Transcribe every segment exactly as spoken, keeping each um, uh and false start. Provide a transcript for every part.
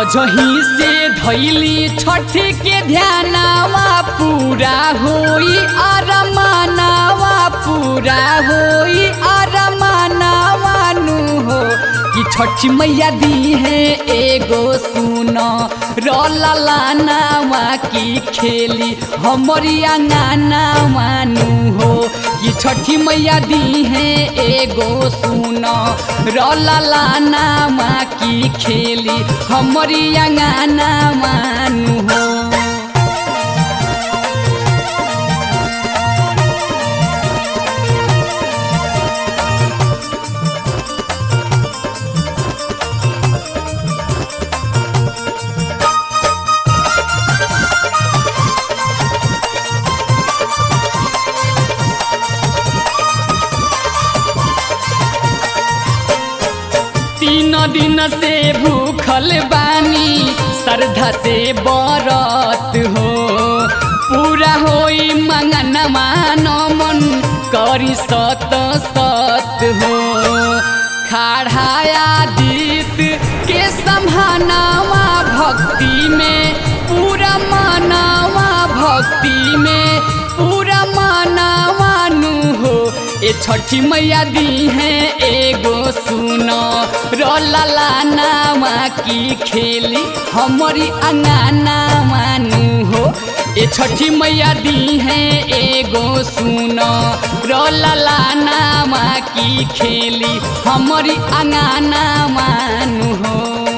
सजही से धैली छठ के ध्यानवा पूरा होई अरमानवा पूरा होई अरमानवा नु हो कि छठ मैया दी है एगो सुनो रलालानावा की खेली हमारी अंगनावा नु हो कि छठी मैया दी है एगो सुनो रलालानावा की खेली हमारी अंगनावा नु हो। तीन दिन से भूखल बानी श्रद्धा से बरत हो पूरा होई मंगनवा मन करी सत सत हो खाड़ाया दीत के संभानवा भक्ति में पूरा मनवा भक्ति में पूरा मनवा नु हो ए छठी मैया दी है एगो सुनो रलालानावा की खेली हमारी अंगनावा नु हो ए छठी मैया दी है एगो सुनो रलालानावा की खेली हमारी अंगनावा नु हो।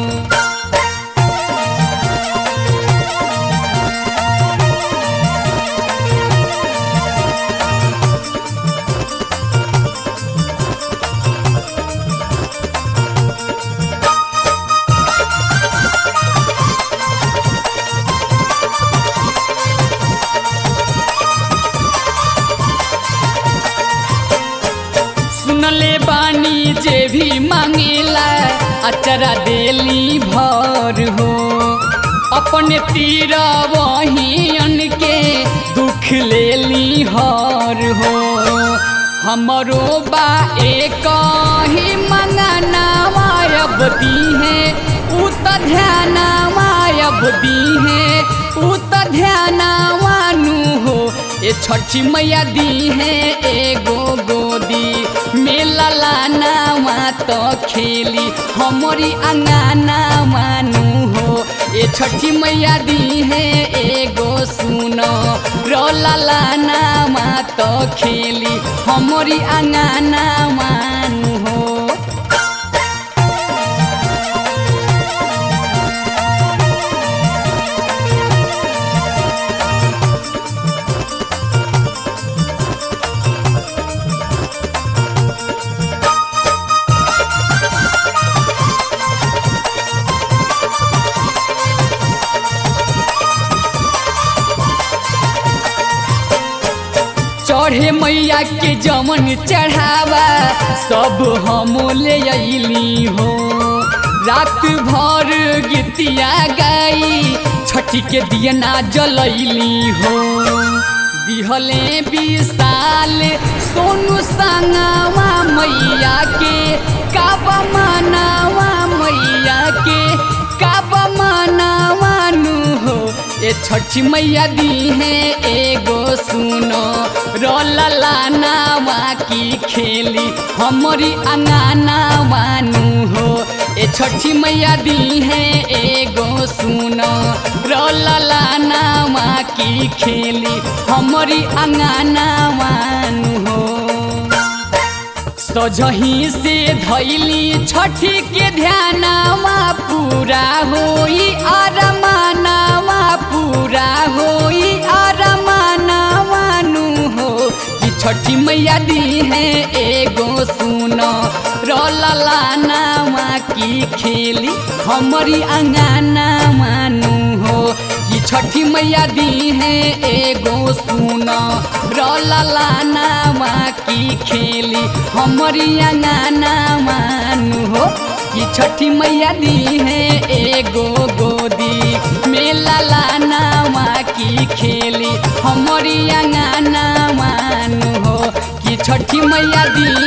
सुनले बानी जे भी मांगेला अचरा देली भर हो अपने तीर वहीन के दुख लेली हर हो हमरो बा एक ही मंगनावा अब दी है उ त ध्यानवा अब दी है उ त ध्यानवा नु हो ए छठी मैया दी है एगो गोदी मेला लानावा तो खेली हमारी अंगनावा नु हो ए छठी मैया दी है एगो सुनो रलालानावा तो खेली हमारी अंगनावा नु हो। चढ़े मैया के जमन चढ़ावा सब हम ले अइली हो रात भर गीतिया गाई छठी के दियना जलैली हो दिहले विशाल सोनू संगवा मैया के काबा मनावा मैया के काबा मनावा नु हो ए छठी मैया दी है एगो सुनो रलालानावा की खेली हमारी अंगनावा नु हो ए छठी मैया दी है एगो सुनो रलालानावा की खेली हमारी अंगनावा नु हो। सजही से धैली छठी के ध्यानवा पूरा होई अरमानवा पूरा होई अरमानवा नु हो कि छठी मैया दी है एगो सुनो रलालानावा की खेली हमारी अंगनावा नु हो कि छठी मैया दी है एगो सुनो रलालानावा की खेली हमारी अंगनावा नु हो कि छठी मैया दी है एगो गोदी मेला लानावा की खेली हमारी अंगनावा नु हो कि छठी मैया दी